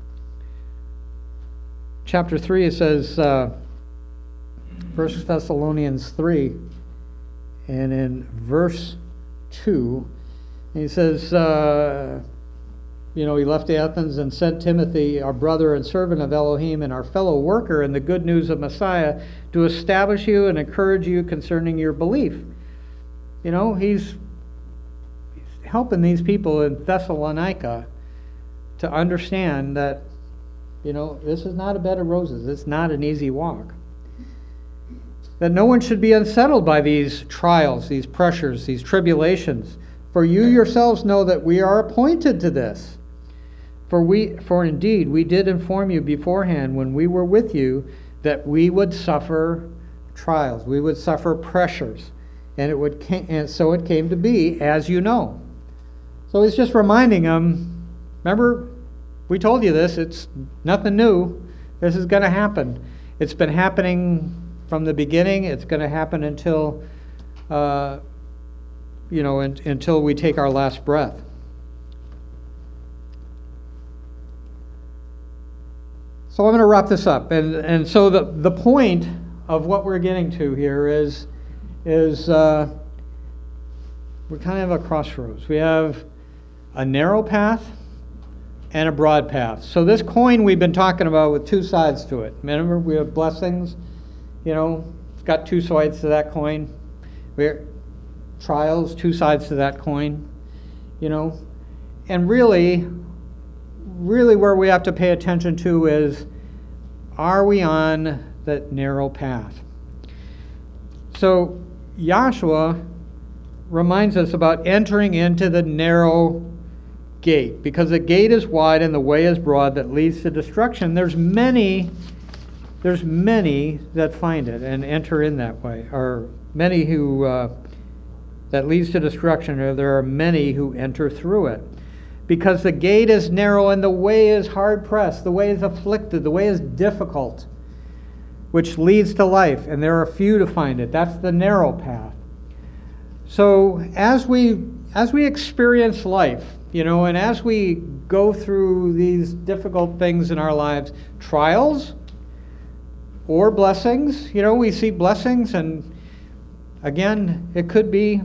Chapter 3, it says, 1 Thessalonians 3, and in verse 2, he says, he left Athens and sent Timothy, our brother and servant of Elohim and our fellow worker in the good news of Messiah, to establish you and encourage you concerning your belief. He's helping these people in Thessalonica to understand that this is not a bed of roses. It's not an easy walk. That no one should be unsettled by these trials, these pressures, these tribulations. For you yourselves know that we are appointed to this. For indeed we did inform you beforehand when we were with you that we would suffer trials, we would suffer pressures, and so it came to be, as you know. So he's just reminding them, Remember, we told you this. It's nothing new. This is going to happen. It's been happening from the beginning. It's going to happen until, until we take our last breath. So I'm going to wrap this up. And so the point of what we're getting to here is we're kind of at a crossroads. We have a narrow path and a broad path. So this coin we've been talking about with two sides to it. Remember, we have blessings, it's got two sides to that coin. We have trials, two sides to that coin, And really where we have to pay attention to is, are we on that narrow path? So Joshua reminds us about entering into the narrow gate, because the gate is wide and the way is broad that leads to destruction. There's many that find it and enter in that way, or many who that leads to destruction, or there are many who enter through it. Because the gate is narrow and the way is hard pressed, the way is afflicted, the way is difficult, which leads to life, and there are few to find it. That's the narrow path. So as we experience life, and as we go through these difficult things in our lives, trials or blessings, we see blessings, and again, it could be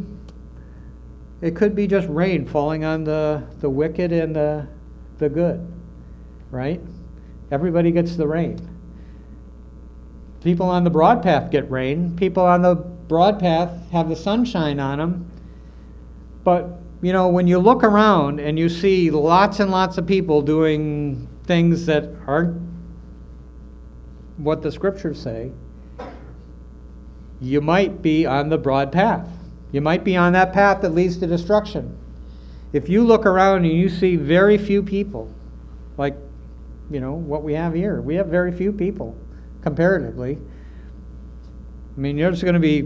just rain falling on the wicked and the good, right? Everybody gets the rain. People on the broad path get rain. People on the broad path have the sunshine on them. But, when you look around and you see lots and lots of people doing things that aren't what the scriptures say, you might be on the broad path. You might be on that path that leads to destruction. If you look around and you see very few people, like, what we have here. We have very few people, comparatively. There's going to be,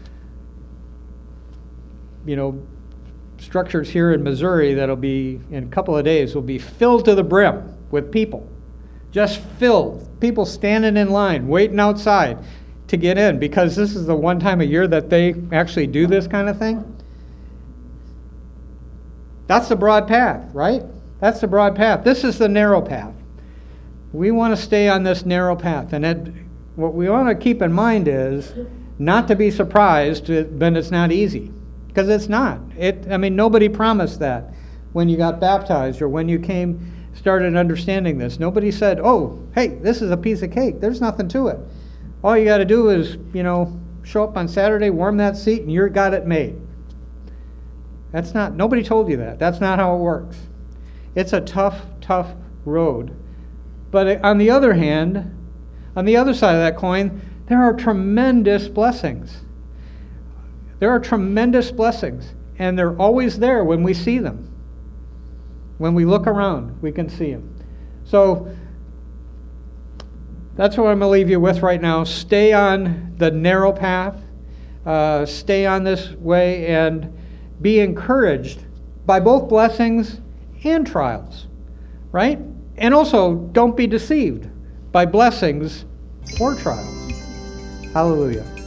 structures here in Missouri that'll be, in a couple of days, will be filled to the brim with people. Just filled. People standing in line, waiting outside to get in, because this is the one time a year that they actually do this kind of thing. That's the broad path, right? That's the broad path. This is the narrow path. We want to stay on this narrow path. And what we want to keep in mind is not to be surprised when it's not easy. Because it's not. Nobody promised that when you got baptized or when you started understanding this. Nobody said, oh, hey, this is a piece of cake. There's nothing to it. All you got to do is, show up on Saturday, warm that seat, and you got it made. Nobody told you that. That's not how it works. It's a tough, tough road. But on the other hand, on the other side of that coin, there are tremendous blessings. There are tremendous blessings, and they're always there when we see them. When we look around, we can see them. So that's what I'm going to leave you with right now. Stay on the narrow path. Stay on this way and be encouraged by both blessings and trials, right? And also, don't be deceived by blessings or trials. Hallelujah.